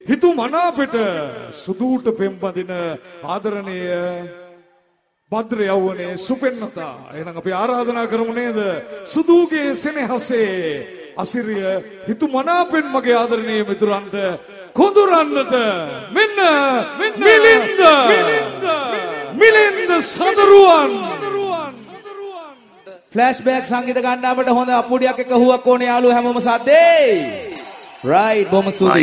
හිතු මනාපෙට සුදුට පෙම්පදින ආදරණීය භද්‍ර යවුනේ සුපෙන්නතා. එහෙනම් අපි ආරාධනා කරමු නේද සුදුගේ සෙනෙහසේ අසිරිය හිතු මනාපෙන් මගේ ආදරණීය මිතුරන්ට කොඳුරන්නට මෙන්න මිලින්ද සදරුවන් ෆ්ලෑෂ්බෑක් සංගීත ගණ්ඩාවට හොඳ අප්පුඩියක් එක හුවක් ඕනේ යාළුවෝ හැමෝම සද්දේ right බොම සුදි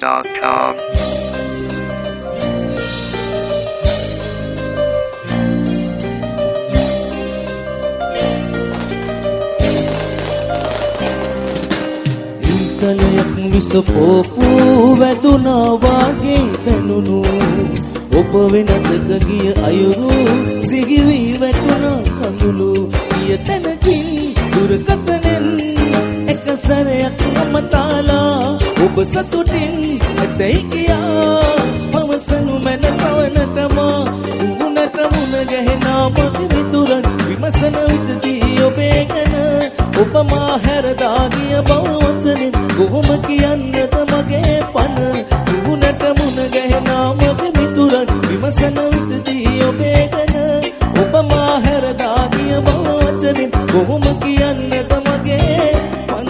කලයක් විසපෝපු වැදුනා වාගේ දැනුණු ඔබ වෙනතක ගිය අයුරු සිහිවි වැටුණා කඳුළු ගිය තැනකින් දුරකතනෙන් එක සැරයක් මමතාලා ඔබ සතුටින් ඇතැයි කියා පවසනු මැන සවනටම උගුණට මුණ ගැහෙනා මගේ මිතුරන් විමසන විටදී ඔබේ ගැන ඔබ මා හැරදා ගිය බව වචනෙන් කොහොම කියන්නද මගේ පන උගුණට මුණ ගැහෙනා මගේ මිතුරන් විමසන විටදී ඔබේ ගැන ඔබ මා හැරදා ගිය බව වචනෙන් කොහොම කියන්නද මගේ පන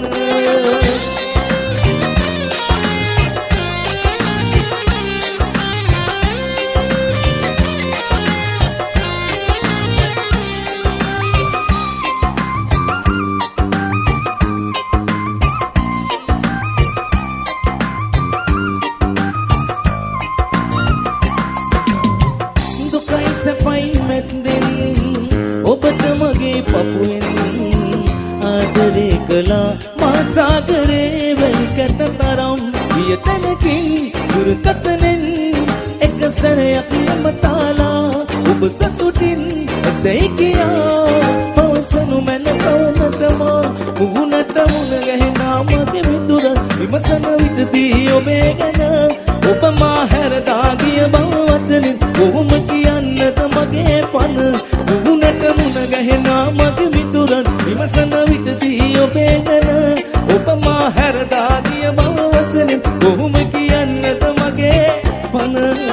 ඔබට මගේ පපුවෙන් ආදරේ කළා මා සාගරේ වැලිකට තරම් ගිය තැනකින් දුරකතනෙන් එක සැරයක් මමතාලා ඔබ සතුටින් ඇතැයි කියා පවසනු මැන සවනටම මුහුණට මුණ ගැහෙනා මගේ මිතුරන් විමසන විටදී ඔබේ ගැන ඔබ මා හැරදා ගිය බව වචනෙන් කොහොම කියන්නද මගේ පන මුහුණට මුණ ගැහෙනා මගේ මිතුරන් විමසන විටදී ඔබේ ගැන ඔබ මා හැරදා ගිය බව වචනෙන් කොහොම කියන්නද මගේ පන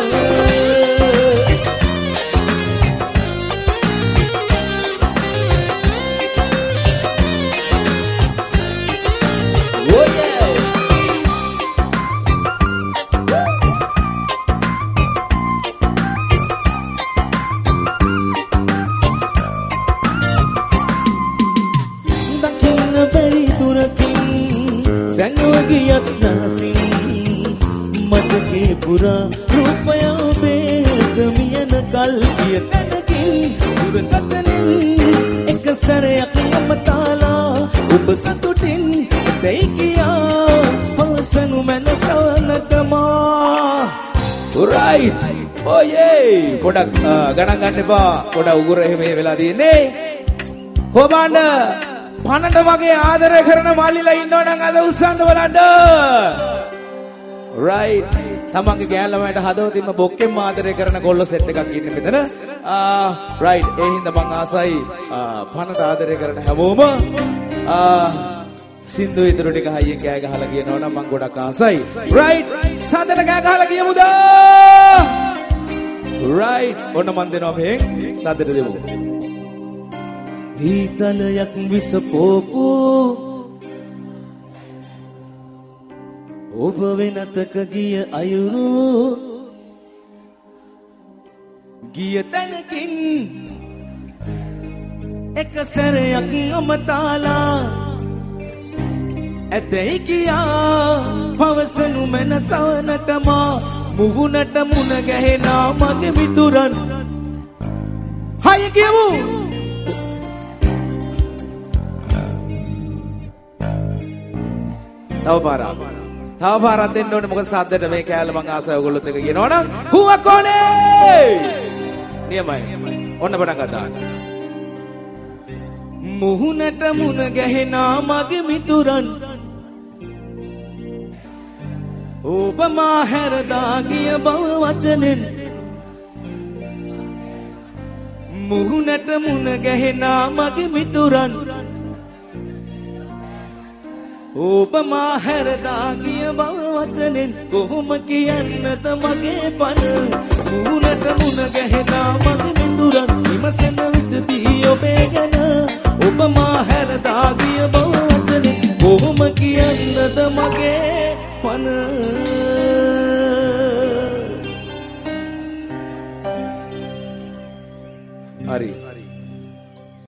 සැනුවගියත් නහසින් මතකේ පුරා රූපය ඔබේද මියන කල් ගිය තැනකින් දුරකතනින් එක සැරයක් මමතාලා ඔබ සතුටින් ඇතැයි කියා පවසනු මැන සවනටමා right ඔයේ පොඩක් ගණන් ගන්න එපා පොඩක් උගුර එහෙම වෙලා තියෙන්නේ කොබාන්න පනට වගේ ආදරය කරන මල්ලිලා ඉන්නවනම් අද උස්සන්න බලන්න. right. තමන්ගේ ගෑන් ළමයට හදවතින්ම බොක්කෙන් ආදරය කරන ගොල්ලෝ සෙට් එකක් ඉන්නේ මෙතන. right. ඒ හින්දා මං ආසයි පනට ආදරය කරන හැමෝම සින්දු ඉදිරි ටික හයියෙන් කෑ ගහලා කියනවනම් මං ගොඩක් ආසයි. right. සාදර කෑ ගහලා කියමුද? right. ඔන්න මන් දෙනවා මෙහෙන් සාදර දෙමු. හිතලයක් විසපෝපු ඔබ වෙනතක ගිය අයුරු ගිය තැනකින් එක සැරයක් අමතාලා ඇතැයි කියා පවසනු මැන සවනටම මුහුණට මුණ ගැහෙනා මගේ මිතුරන් හය කියමු තව පාරක් දෙන්න ඕනේ මොකද සද්දට මේ කෑල්ල මං ආසයි ඔයගොල්ලොත් එක කියනවනම් හුවක් ඕනේ නියමයි ඔන්න පටන් ගත්තා මුහුණට මුණ ගැහෙනා මගේ මිතුරන් ඔබ මා හැරදා ගිය බව වචනෙන් මුහුණට මුණ ගැහෙනා මගේ මිතුරන් ඔබ මා හැරදා ගිය බව වචනෙන් කොහොම කියන්නද මගේ පන මුණට මුණ ගැහෙනා මගේ මිතුරන් විමසන විටදී ඔබේ ගැන ඔබ මා හැරදා ගිය බව වචනෙන් කොහොම කියන්නද මගේ පන හරි